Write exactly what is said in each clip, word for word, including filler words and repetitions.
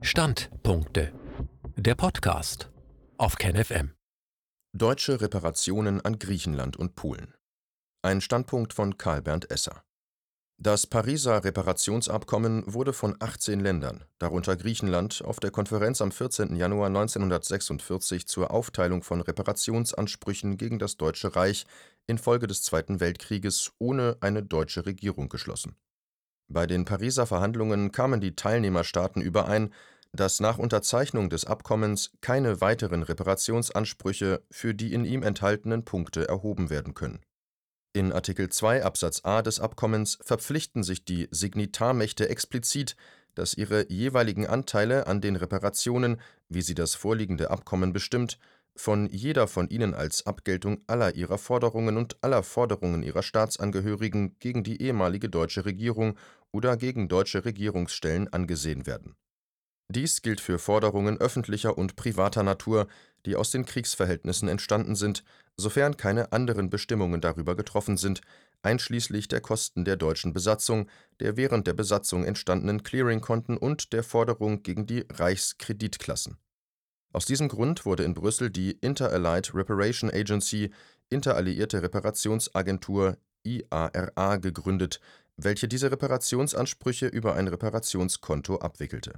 Standpunkte. Der Podcast auf KenFM. Deutsche Reparationen an Griechenland und Polen. Ein Standpunkt von Karl Bernd Esser. Das Pariser Reparationsabkommen wurde von achtzehn Ländern, darunter Griechenland, auf der Konferenz am vierzehnten Januar neunzehnhundertsechsundvierzig zur Aufteilung von Reparationsansprüchen gegen das Deutsche Reich infolge des Zweiten Weltkrieges ohne eine deutsche Regierung geschlossen. Bei den Pariser Verhandlungen kamen die Teilnehmerstaaten überein, dass nach Unterzeichnung des Abkommens keine weiteren Reparationsansprüche für die in ihm enthaltenen Punkte erhoben werden können. In Artikel zwei Absatz a des Abkommens verpflichten sich die Signitarmächte explizit, dass ihre jeweiligen Anteile an den Reparationen, wie sie das vorliegende Abkommen bestimmt, von jeder von ihnen als Abgeltung aller ihrer Forderungen und aller Forderungen ihrer Staatsangehörigen gegen die ehemalige deutsche Regierung oder gegen deutsche Regierungsstellen angesehen werden. Dies gilt für Forderungen öffentlicher und privater Natur, die aus den Kriegsverhältnissen entstanden sind, sofern keine anderen Bestimmungen darüber getroffen sind, einschließlich der Kosten der deutschen Besatzung, der während der Besatzung entstandenen Clearingkonten und der Forderung gegen die Reichskreditklassen. Aus diesem Grund wurde in Brüssel die Inter-Allied Reparation Agency, Interalliierte Reparationsagentur I A R A, gegründet, welche diese Reparationsansprüche über ein Reparationskonto abwickelte.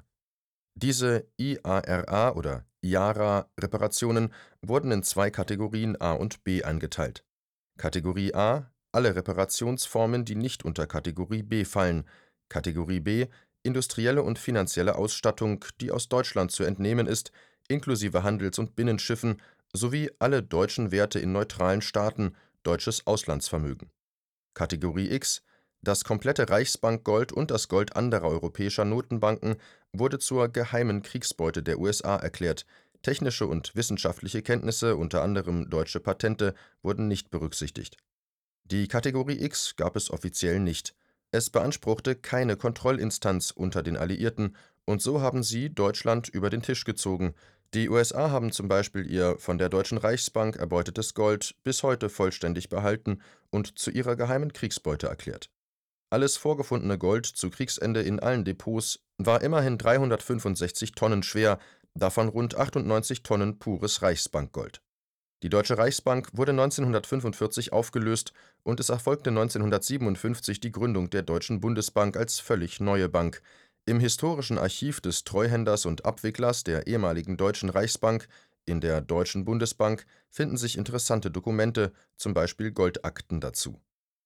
Diese I A R A oder I A R A-Reparationen wurden in zwei Kategorien A und B eingeteilt. Kategorie A: alle Reparationsformen, die nicht unter Kategorie B fallen. Kategorie B: industrielle und finanzielle Ausstattung, die aus Deutschland zu entnehmen ist, inklusive Handels- und Binnenschiffen, sowie alle deutschen Werte in neutralen Staaten, deutsches Auslandsvermögen. Kategorie X: das komplette Reichsbankgold und das Gold anderer europäischer Notenbanken wurde zur geheimen Kriegsbeute der U S A erklärt. Technische und wissenschaftliche Kenntnisse, unter anderem deutsche Patente, wurden nicht berücksichtigt. Die Kategorie X gab es offiziell nicht. Es beanspruchte keine Kontrollinstanz unter den Alliierten, und so haben sie Deutschland über den Tisch gezogen. Die U S A haben zum Beispiel ihr von der Deutschen Reichsbank erbeutetes Gold bis heute vollständig behalten und zu ihrer geheimen Kriegsbeute erklärt. Alles vorgefundene Gold zu Kriegsende in allen Depots war immerhin dreihundertfünfundsechzig Tonnen schwer, davon rund achtundneunzig Tonnen pures Reichsbankgold. Die Deutsche Reichsbank wurde neunzehnhundertfünfundvierzig aufgelöst und es erfolgte neunzehnhundertsiebenundfünfzig die Gründung der Deutschen Bundesbank als völlig neue Bank. Im historischen Archiv des Treuhänders und Abwicklers der ehemaligen Deutschen Reichsbank, in der Deutschen Bundesbank, finden sich interessante Dokumente, zum Beispiel Goldakten dazu.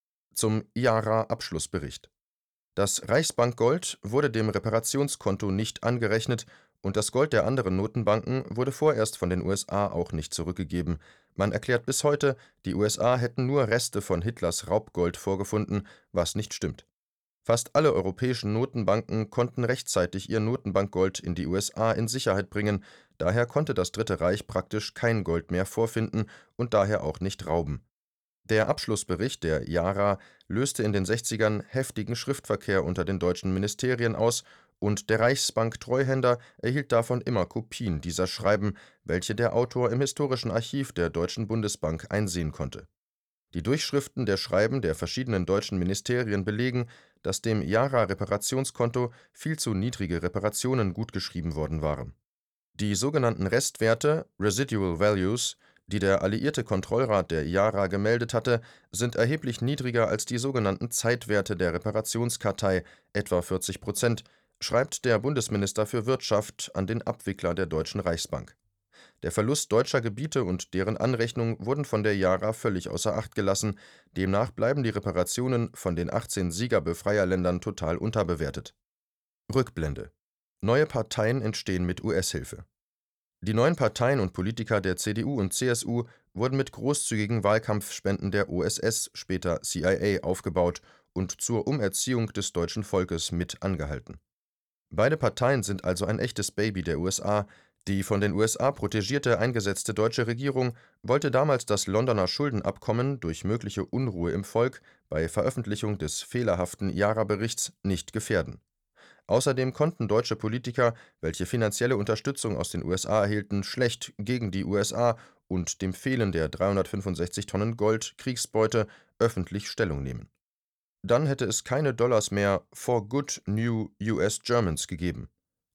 Zum I A R A-Abschlussbericht. Das Reichsbankgold wurde dem Reparationskonto nicht angerechnet und das Gold der anderen Notenbanken wurde vorerst von den U S A auch nicht zurückgegeben. Man erklärt bis heute, die U S A hätten nur Reste von Hitlers Raubgold vorgefunden, was nicht stimmt. Fast alle europäischen Notenbanken konnten rechtzeitig ihr Notenbankgold in die U S A in Sicherheit bringen, daher konnte das Dritte Reich praktisch kein Gold mehr vorfinden und daher auch nicht rauben. Der Abschlussbericht der I A R A löste in den sechzigern heftigen Schriftverkehr unter den deutschen Ministerien aus und der Reichsbank-Treuhänder erhielt davon immer Kopien dieser Schreiben, welche der Autor im historischen Archiv der Deutschen Bundesbank einsehen konnte. Die Durchschriften der Schreiben der verschiedenen deutschen Ministerien belegen, dass dem I A R A-Reparationskonto viel zu niedrige Reparationen gutgeschrieben worden waren. Die sogenannten Restwerte (Residual Values), die der alliierte Kontrollrat der I A R A gemeldet hatte, sind erheblich niedriger als die sogenannten Zeitwerte der Reparationskartei, etwa vierzig Prozent, schreibt der Bundesminister für Wirtschaft an den Abwickler der Deutschen Reichsbank. Der Verlust deutscher Gebiete und deren Anrechnung wurden von der I A R A völlig außer Acht gelassen, demnach bleiben die Reparationen von den achtzehn Siegerbefreierländern total unterbewertet. Rückblende: Neue Parteien entstehen mit U S-Hilfe. Die neuen Parteien und Politiker der C D U und C S U wurden mit großzügigen Wahlkampfspenden der O S S, später C I A, aufgebaut und zur Umerziehung des deutschen Volkes mit angehalten. Beide Parteien sind also ein echtes Baby der U S A. Die von den U S A protegierte eingesetzte deutsche Regierung wollte damals das Londoner Schuldenabkommen durch mögliche Unruhe im Volk bei Veröffentlichung des fehlerhaften I A R A-Berichts nicht gefährden. Außerdem konnten deutsche Politiker, welche finanzielle Unterstützung aus den U S A erhielten, schlecht gegen die U S A und dem Fehlen der dreihundertfünfundsechzig Tonnen Gold Kriegsbeute öffentlich Stellung nehmen. Dann hätte es keine Dollars mehr for good new U S Germans gegeben.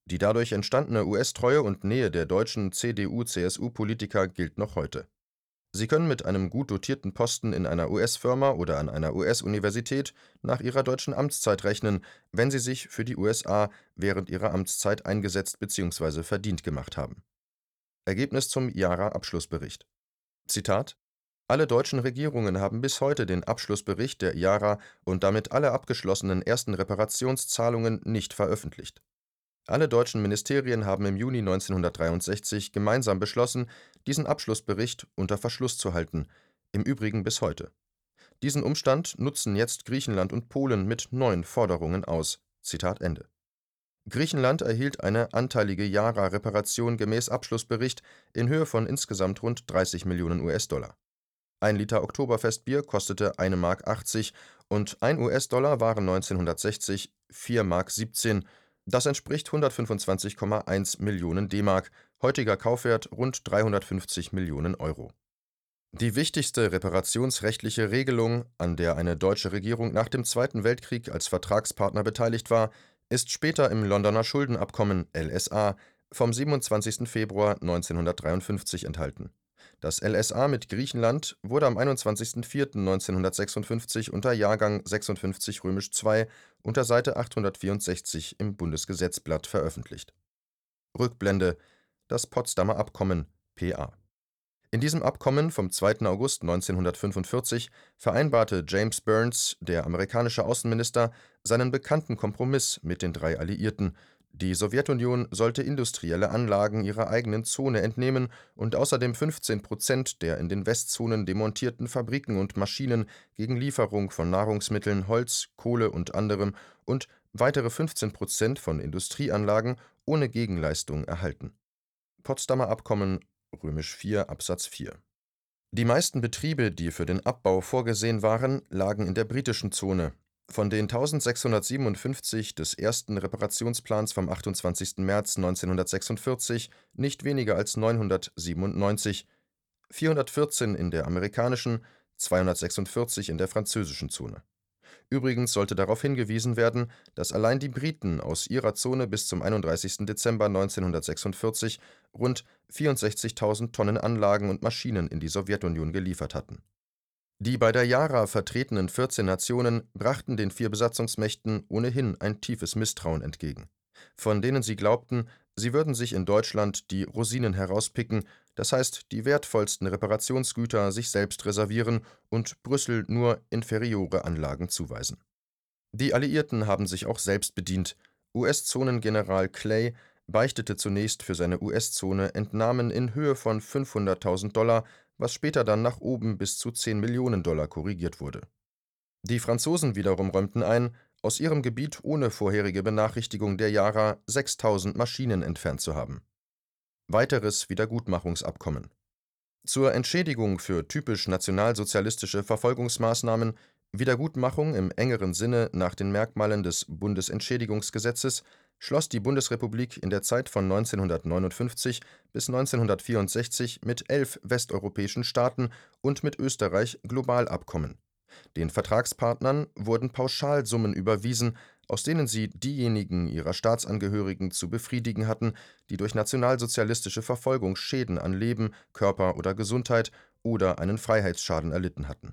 Die dadurch entstandene U S-Treue und Nähe der deutschen C D U-C S U-Politiker gilt noch heute. Sie können mit einem gut dotierten Posten in einer U S-Firma oder an einer U S-Universität nach ihrer deutschen Amtszeit rechnen, wenn sie sich für die U S A während ihrer Amtszeit eingesetzt bzw. verdient gemacht haben. Ergebnis zum Jara-Abschlussbericht. Zitat: Alle deutschen Regierungen haben bis heute den Abschlussbericht der Jara und damit alle abgeschlossenen ersten Reparationszahlungen nicht veröffentlicht. Alle deutschen Ministerien haben im Juni neunzehnhundertdreiundsechzig gemeinsam beschlossen, diesen Abschlussbericht unter Verschluss zu halten, im Übrigen bis heute. Diesen Umstand nutzen jetzt Griechenland und Polen mit neuen Forderungen aus. Zitat Ende. Griechenland erhielt eine anteilige Jara-Reparation gemäß Abschlussbericht in Höhe von insgesamt rund dreißig Millionen U S-Dollar. Ein Liter Oktoberfestbier kostete eine Mark achtzig und ein U S-Dollar waren neunzehnhundertsechzig vier Mark siebzehn. Das entspricht hundertfünfundzwanzig Komma eins Millionen D-Mark, heutiger Kaufwert rund dreihundertfünfzig Millionen Euro. Die wichtigste reparationsrechtliche Regelung, an der eine deutsche Regierung nach dem Zweiten Weltkrieg als Vertragspartner beteiligt war, ist später im Londoner Schuldenabkommen L S A vom siebenundzwanzigsten Februar neunzehnhundertdreiundfünfzig enthalten. Das L S A mit Griechenland wurde am einundzwanzigsten vierten neunzehnhundertsechsundfünfzig unter Jahrgang sechsundfünfzig zwei unter Seite achthundertvierundsechzig im Bundesgesetzblatt veröffentlicht. Rückblende: Das Potsdamer Abkommen P A. In diesem Abkommen vom zweiten August neunzehnhundertfünfundvierzig vereinbarte James Byrnes, der amerikanische Außenminister, seinen bekannten Kompromiss mit den drei Alliierten: Die Sowjetunion sollte industrielle Anlagen ihrer eigenen Zone entnehmen und außerdem fünfzehn Prozent der in den Westzonen demontierten Fabriken und Maschinen gegen Lieferung von Nahrungsmitteln, Holz, Kohle und anderem und weitere fünfzehn Prozent von Industrieanlagen ohne Gegenleistung erhalten. Potsdamer Abkommen vier Absatz vier. Die meisten Betriebe, die für den Abbau vorgesehen waren, lagen in der britischen Zone. Von den eintausendsechshundertsiebenundfünfzig des ersten Reparationsplans vom achtundzwanzigsten März neunzehnhundertsechsundvierzig nicht weniger als neunhundertsiebenundneunzig, vierhundertvierzehn in der amerikanischen, zweihundertsechsundvierzig in der französischen Zone. Übrigens sollte darauf hingewiesen werden, dass allein die Briten aus ihrer Zone bis zum einunddreißigsten Dezember neunzehnhundertsechsundvierzig rund vierundsechzigtausend Tonnen Anlagen und Maschinen in die Sowjetunion geliefert hatten. Die bei der Jara vertretenen vierzehn Nationen brachten den vier Besatzungsmächten ohnehin ein tiefes Misstrauen entgegen, von denen sie glaubten, sie würden sich in Deutschland die Rosinen herauspicken, das heißt die wertvollsten Reparationsgüter sich selbst reservieren und Brüssel nur inferiore Anlagen zuweisen. Die Alliierten haben sich auch selbst bedient. U S-Zonengeneral Clay beichtete zunächst für seine U S-Zone Entnahmen in Höhe von fünfhunderttausend Dollar, was später dann nach oben bis zu zehn Millionen Dollar korrigiert wurde. Die Franzosen wiederum räumten ein, aus ihrem Gebiet ohne vorherige Benachrichtigung der Jara sechstausend Maschinen entfernt zu haben. Weiteres Wiedergutmachungsabkommen. Zur Entschädigung für typisch nationalsozialistische Verfolgungsmaßnahmen, Wiedergutmachung im engeren Sinne nach den Merkmalen des Bundesentschädigungsgesetzes, schloss die Bundesrepublik in der Zeit von neunzehnhundertneunundfünfzig bis neunzehnhundertvierundsechzig mit elf westeuropäischen Staaten und mit Österreich Globalabkommen. Den Vertragspartnern wurden Pauschalsummen überwiesen, aus denen sie diejenigen ihrer Staatsangehörigen zu befriedigen hatten, die durch nationalsozialistische Verfolgung Schäden an Leben, Körper oder Gesundheit oder einen Freiheitsschaden erlitten hatten.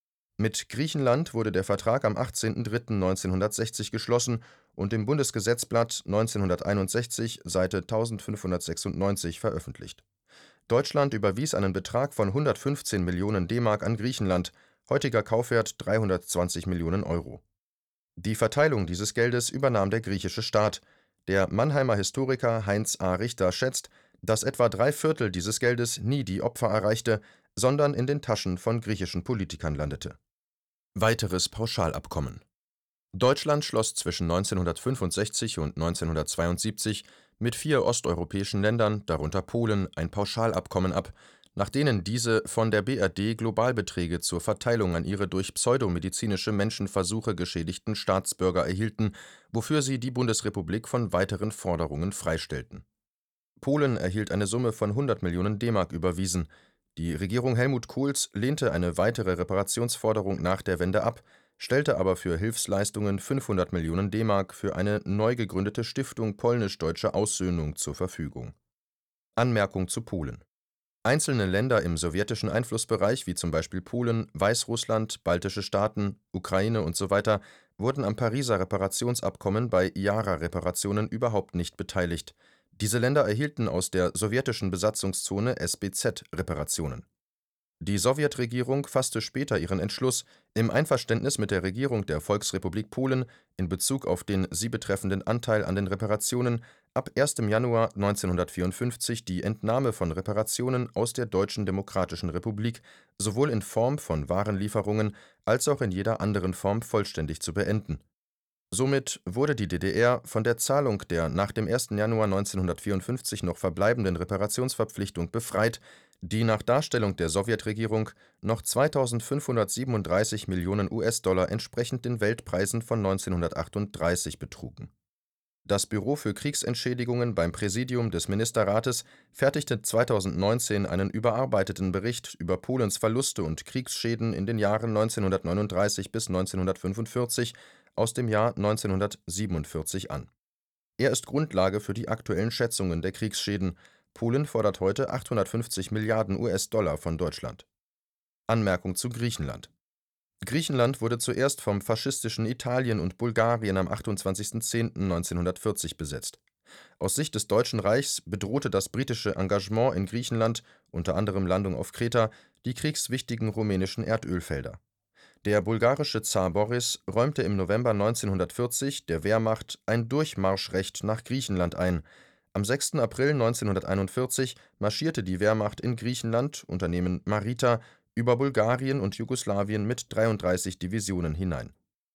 Mit Griechenland wurde der Vertrag am achtzehnten dritten neunzehnhundertsechzig geschlossen und im Bundesgesetzblatt neunzehnhunderteinundsechzig, Seite eintausendfünfhundertsechsundneunzig veröffentlicht. Deutschland überwies einen Betrag von hundertfünfzehn Millionen D-Mark an Griechenland, heutiger Kaufwert dreihundertzwanzig Millionen Euro. Die Verteilung dieses Geldes übernahm der griechische Staat. Der Mannheimer Historiker Heinz A. Richter schätzt, dass etwa drei Viertel dieses Geldes nie die Opfer erreichte, sondern in den Taschen von griechischen Politikern landete. Weiteres Pauschalabkommen. Deutschland schloss zwischen neunzehnhundertfünfundsechzig und neunzehnhundertzweiundsiebzig mit vier osteuropäischen Ländern, darunter Polen, ein Pauschalabkommen ab, nach denen diese von der B R D Globalbeträge zur Verteilung an ihre durch pseudomedizinische Menschenversuche geschädigten Staatsbürger erhielten, wofür sie die Bundesrepublik von weiteren Forderungen freistellten. Polen erhielt eine Summe von hundert Millionen D-Mark überwiesen. Die Regierung Helmut Kohls lehnte eine weitere Reparationsforderung nach der Wende ab, stellte aber für Hilfsleistungen fünfhundert Millionen D-Mark für eine neu gegründete Stiftung Polnisch-Deutsche Aussöhnung zur Verfügung. Anmerkung zu Polen: Einzelne Länder im sowjetischen Einflussbereich, wie zum Beispiel Polen, Weißrussland, baltische Staaten, Ukraine usw., wurden am Pariser Reparationsabkommen bei I A R A-Reparationen überhaupt nicht beteiligt. Diese Länder erhielten aus der sowjetischen Besatzungszone S B Z Reparationen. Die Sowjetregierung fasste später ihren Entschluss, im Einverständnis mit der Regierung der Volksrepublik Polen in Bezug auf den sie betreffenden Anteil an den Reparationen ab erstem Januar neunzehnhundertvierundfünfzig die Entnahme von Reparationen aus der Deutschen Demokratischen Republik sowohl in Form von Warenlieferungen als auch in jeder anderen Form vollständig zu beenden. Somit wurde die D D R von der Zahlung der nach dem ersten Januar neunzehnhundertvierundfünfzig noch verbleibenden Reparationsverpflichtung befreit, die nach Darstellung der Sowjetregierung noch zweitausendfünfhundertsiebenunddreißig Millionen U S-Dollar entsprechend den Weltpreisen von neunzehnhundertachtunddreißig betrugen. Das Büro für Kriegsentschädigungen beim Präsidium des Ministerrates fertigte zweitausendneunzehn einen überarbeiteten Bericht über Polens Verluste und Kriegsschäden in den Jahren neunzehnhundertneununddreißig bis neunzehnhundertfünfundvierzig aus dem Jahr neunzehnhundertsiebenundvierzig an. Er ist Grundlage für die aktuellen Schätzungen der Kriegsschäden. Polen fordert heute achthundertfünfzig Milliarden U S-Dollar von Deutschland. Anmerkung zu Griechenland: Griechenland wurde zuerst vom faschistischen Italien und Bulgarien am achtundzwanzigsten zehnten neunzehnhundertvierzig besetzt. Aus Sicht des Deutschen Reichs bedrohte das britische Engagement in Griechenland, unter anderem Landung auf Kreta, die kriegswichtigen rumänischen Erdölfelder. Der bulgarische Zar Boris räumte im November neunzehnhundertvierzig der Wehrmacht ein Durchmarschrecht nach Griechenland ein. Am sechsten April neunzehnhunderteinundvierzig marschierte die Wehrmacht in Griechenland, Unternehmen Marita, über Bulgarien und Jugoslawien mit dreiunddreißig Divisionen hinein.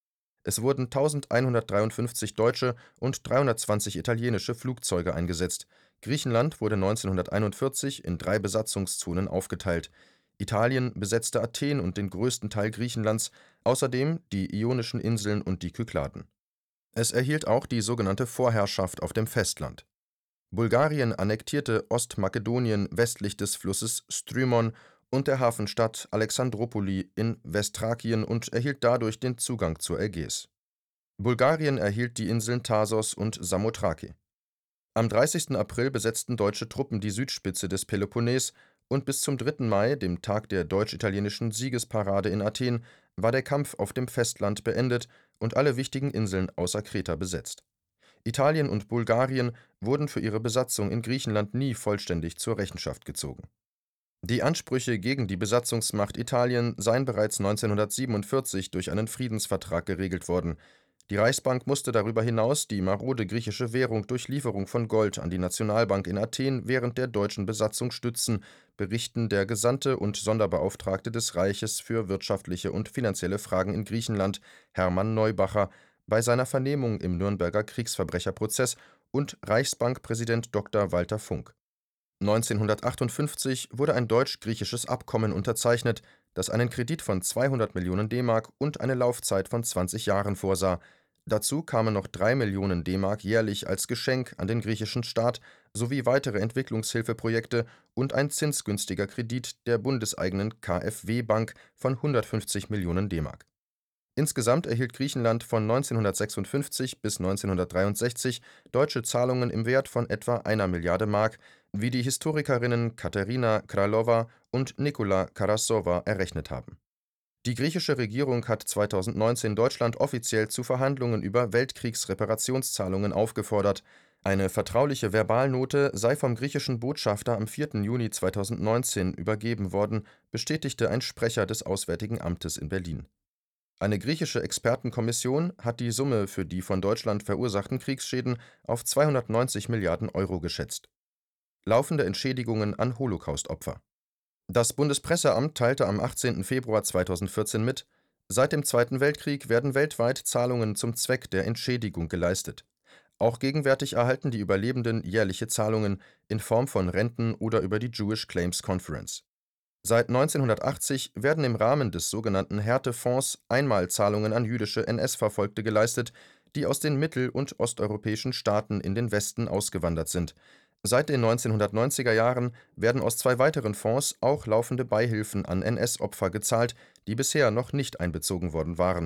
Es wurden eintausendeinhundertdreiundfünfzig deutsche und dreihundertzwanzig italienische Flugzeuge eingesetzt. Griechenland wurde neunzehnhunderteinundvierzig in drei Besatzungszonen aufgeteilt. Italien besetzte Athen und den größten Teil Griechenlands, außerdem die Ionischen Inseln und die Kykladen. Es erhielt auch die sogenannte Vorherrschaft auf dem Festland. Bulgarien annektierte Ostmakedonien westlich des Flusses Strymon und der Hafenstadt Alexandropoli in Westthrakien und erhielt dadurch den Zugang zur Ägäis. Bulgarien erhielt die Inseln Thasos und Samothraki. Am dreißigsten April besetzten deutsche Truppen die Südspitze des Peloponnes und bis zum dritten Mai, dem Tag der deutsch-italienischen Siegesparade in Athen, war der Kampf auf dem Festland beendet und alle wichtigen Inseln außer Kreta besetzt. Italien und Bulgarien wurden für ihre Besatzung in Griechenland nie vollständig zur Rechenschaft gezogen. Die Ansprüche gegen die Besatzungsmacht Italien seien bereits neunzehnhundertsiebenundvierzig durch einen Friedensvertrag geregelt worden. Die Reichsbank musste darüber hinaus die marode griechische Währung durch Lieferung von Gold an die Nationalbank in Athen während der deutschen Besatzung stützen, berichten der Gesandte und Sonderbeauftragte des Reiches für wirtschaftliche und finanzielle Fragen in Griechenland, Hermann Neubacher, bei seiner Vernehmung im Nürnberger Kriegsverbrecherprozess und Reichsbankpräsident Doktor Walter Funk. neunzehnhundertachtundfünfzig wurde ein deutsch-griechisches Abkommen unterzeichnet, das einen Kredit von zweihundert Millionen D-Mark und eine Laufzeit von zwanzig Jahren vorsah. Dazu kamen noch drei Millionen D-Mark jährlich als Geschenk an den griechischen Staat sowie weitere Entwicklungshilfeprojekte und ein zinsgünstiger Kredit der bundeseigenen K f W-Bank von hundertfünfzig Millionen D-Mark. Insgesamt erhielt Griechenland von neunzehnhundertsechsundfünfzig bis neunzehnhundertdreiundsechzig deutsche Zahlungen im Wert von etwa einer Milliarde Mark, wie die Historikerinnen Katerina Kralova und Nikola Karassowa errechnet haben. Die griechische Regierung hat zweitausendneunzehn Deutschland offiziell zu Verhandlungen über Weltkriegsreparationszahlungen aufgefordert. Eine vertrauliche Verbalnote sei vom griechischen Botschafter am vierten Juni zweitausendneunzehn übergeben worden, bestätigte ein Sprecher des Auswärtigen Amtes in Berlin. Eine griechische Expertenkommission hat die Summe für die von Deutschland verursachten Kriegsschäden auf zweihundertneunzig Milliarden Euro geschätzt. Laufende Entschädigungen an Holocaustopfer. Das Bundespresseamt teilte am achtzehnten Februar zweitausendvierzehn mit: Seit dem Zweiten Weltkrieg werden weltweit Zahlungen zum Zweck der Entschädigung geleistet. Auch gegenwärtig erhalten die Überlebenden jährliche Zahlungen in Form von Renten oder über die Jewish Claims Conference. Seit neunzehnhundertachtzig werden im Rahmen des sogenannten Härtefonds Einmalzahlungen an jüdische N S-Verfolgte geleistet, die aus den mittel- und osteuropäischen Staaten in den Westen ausgewandert sind. Seit den neunzehnhundertneunziger Jahren werden aus zwei weiteren Fonds auch laufende Beihilfen an N S-Opfer gezahlt, die bisher noch nicht einbezogen worden waren.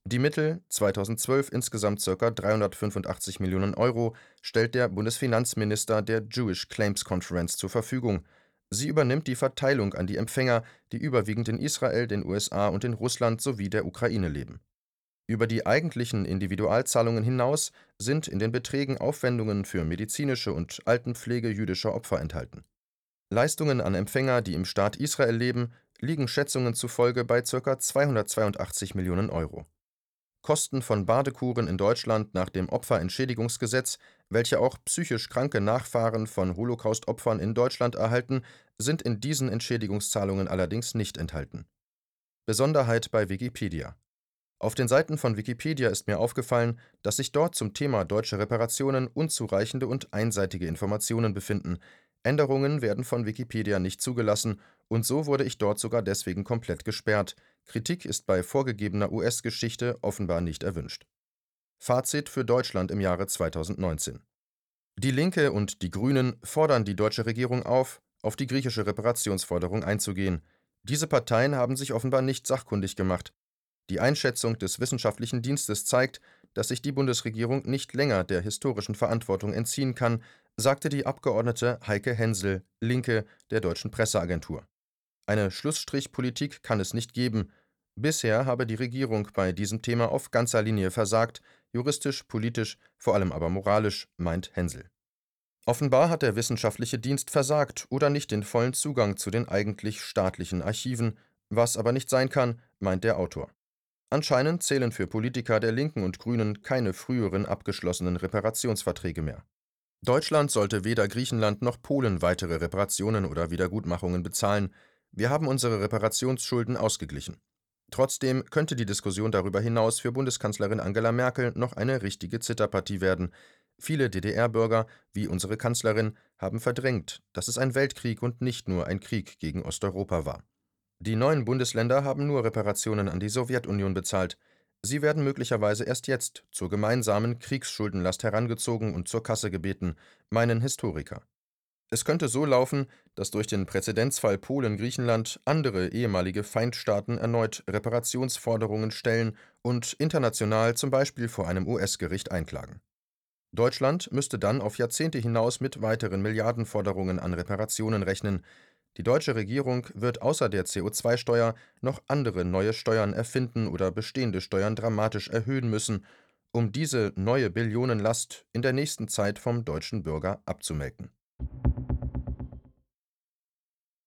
Die Mittel, zweitausendzwölf insgesamt ca. dreihundertfünfundachtzig Millionen Euro, stellt der Bundesfinanzminister der Jewish Claims Conference zur Verfügung. Sie übernimmt die Verteilung an die Empfänger, die überwiegend in Israel, den U S A und in Russland sowie der Ukraine leben. Über die eigentlichen Individualzahlungen hinaus sind in den Beträgen Aufwendungen für medizinische und Altenpflege jüdischer Opfer enthalten. Leistungen an Empfänger, die im Staat Israel leben, liegen Schätzungen zufolge bei ca. zweihundertzweiundachtzig Millionen Euro. Kosten von Badekuren in Deutschland nach dem Opferentschädigungsgesetz, welche auch psychisch kranke Nachfahren von Holocaust-Opfern in Deutschland erhalten, sind in diesen Entschädigungszahlungen allerdings nicht enthalten. Besonderheit bei Wikipedia: Auf den Seiten von Wikipedia ist mir aufgefallen, dass sich dort zum Thema deutsche Reparationen unzureichende und einseitige Informationen befinden. Änderungen werden von Wikipedia nicht zugelassen, und so wurde ich dort sogar deswegen komplett gesperrt. Kritik ist bei vorgegebener U S-Geschichte offenbar nicht erwünscht. Fazit für Deutschland im Jahre zweitausendneunzehn: Die Linke und die Grünen fordern die deutsche Regierung auf, auf die griechische Reparationsforderung einzugehen. Diese Parteien haben sich offenbar nicht sachkundig gemacht. Die Einschätzung des Wissenschaftlichen Dienstes zeigt, dass sich die Bundesregierung nicht länger der historischen Verantwortung entziehen kann, sagte die Abgeordnete Heike Hensel, Linke, der Deutschen Presseagentur. Eine Schlussstrichpolitik kann es nicht geben. Bisher habe die Regierung bei diesem Thema auf ganzer Linie versagt, juristisch, politisch, vor allem aber moralisch, meint Hensel. Offenbar hat der wissenschaftliche Dienst versagt oder nicht den vollen Zugang zu den eigentlich staatlichen Archiven, was aber nicht sein kann, meint der Autor. Anscheinend zählen für Politiker der Linken und Grünen keine früheren abgeschlossenen Reparationsverträge mehr. Deutschland sollte weder Griechenland noch Polen weitere Reparationen oder Wiedergutmachungen bezahlen. Wir haben unsere Reparationsschulden ausgeglichen. Trotzdem könnte die Diskussion darüber hinaus für Bundeskanzlerin Angela Merkel noch eine richtige Zitterpartie werden. Viele D D R-Bürger, wie unsere Kanzlerin, haben verdrängt, dass es ein Weltkrieg und nicht nur ein Krieg gegen Osteuropa war. Die neuen Bundesländer haben nur Reparationen an die Sowjetunion bezahlt. Sie werden möglicherweise erst jetzt zur gemeinsamen Kriegsschuldenlast herangezogen und zur Kasse gebeten, meinen Historiker. Es könnte so laufen, dass durch den Präzedenzfall Polen-Griechenland andere ehemalige Feindstaaten erneut Reparationsforderungen stellen und international zum Beispiel vor einem U S-Gericht einklagen. Deutschland müsste dann auf Jahrzehnte hinaus mit weiteren Milliardenforderungen an Reparationen rechnen. Die deutsche Regierung wird außer der C O zwei Steuer noch andere neue Steuern erfinden oder bestehende Steuern dramatisch erhöhen müssen, um diese neue Billionenlast in der nächsten Zeit vom deutschen Bürger abzumelken.